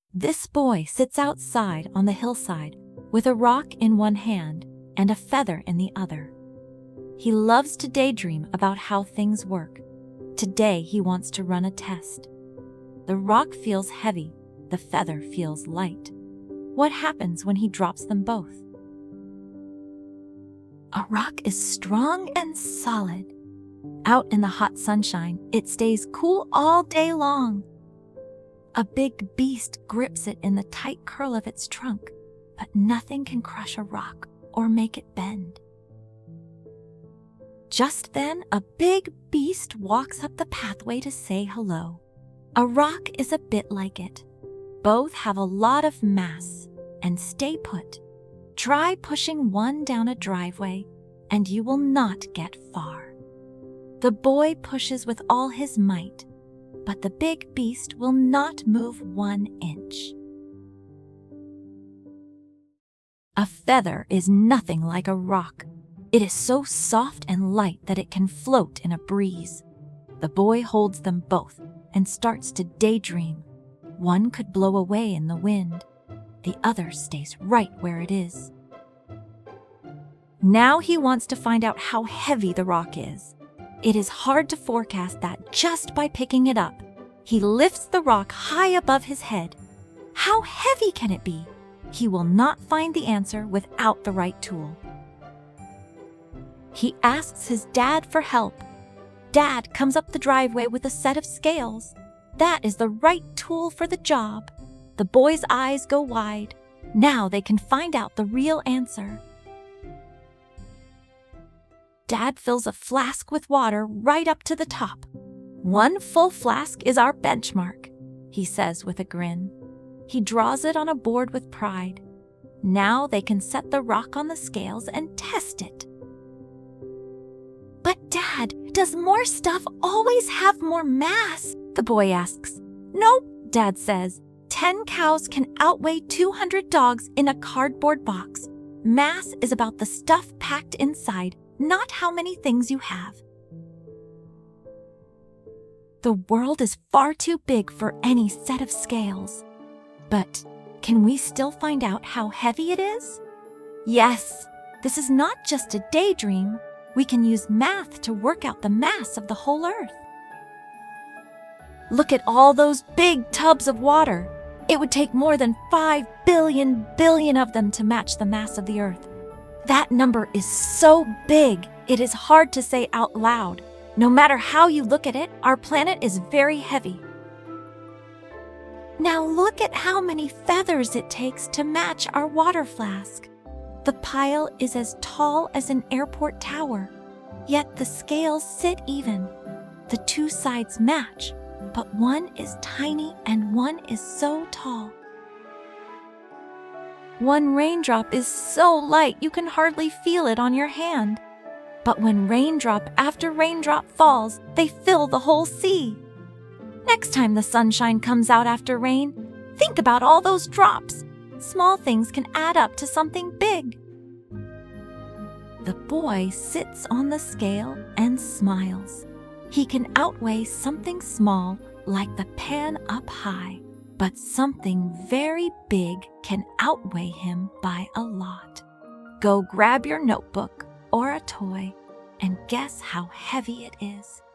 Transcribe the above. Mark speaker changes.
Speaker 1: This boy sits outside on the hillside with a rock in one hand and a feather in the other. He loves to daydream about how things work. Today he wants to run a test. The rock feels heavy, the feather feels light. What happens when he drops them both? A rock is strong and solid. Out in the hot sunshine, it stays cool all day long. A big beast grips it in the tight curl of its trunk, but nothing can crush a rock or make it bend. Just then, a big beast walks up the pathway to say hello. A rock is a bit like it. Both have a lot of mass and stay put. Try pushing one down a driveway and you will not get far. The boy pushes with all his might, but the big beast will not move 1 inch. A feather is nothing like a rock. It is so soft and light that it can float in a breeze. The boy holds them both and starts to daydream. One could blow away in the wind. The other stays right where it is. Now he wants to find out how heavy the rock is. It is hard to forecast that just by picking it up. He lifts the rock high above his head. How heavy can it be? He will not find the answer without the right tool. He asks his dad for help. Dad comes up the driveway with a set of scales. That is the right tool for the job. The boy's eyes go wide. Now they can find out the real answer. Dad fills a flask with water right up to the top. 1 full flask is our benchmark, he says with a grin. He draws it on a board with pride. Now they can set the rock on the scales and test it. But Dad, does more stuff always have more mass? The boy asks. Nope, Dad says. 10 cows can outweigh 200 dogs in a cardboard box. Mass is about the stuff packed inside, not how many things you have. The world is far too big for any set of scales. But can we still find out how heavy it is? Yes, this is not just a daydream. We can use math to work out the mass of the whole Earth. Look at all those big tubs of water. It would take more than 5 billion of them to match the mass of the Earth. That number is so big, it is hard to say out loud. No matter how you look at it, our planet is very heavy. Now look at how many feathers it takes to match our water flask. The pile is as tall as an airport tower, yet the scales sit even. The 2 sides match, but one is tiny and one is so tall. 1 raindrop is so light you can hardly feel it on your hand. But when raindrop after raindrop falls, they fill the whole sea. Next time the sunshine comes out after rain, think about all those drops. Small things can add up to something big. The boy sits on the scale and smiles. He can outweigh something small like the pan up high, but something very big can outweigh him by a lot. Go grab your notebook or a toy and guess how heavy it is.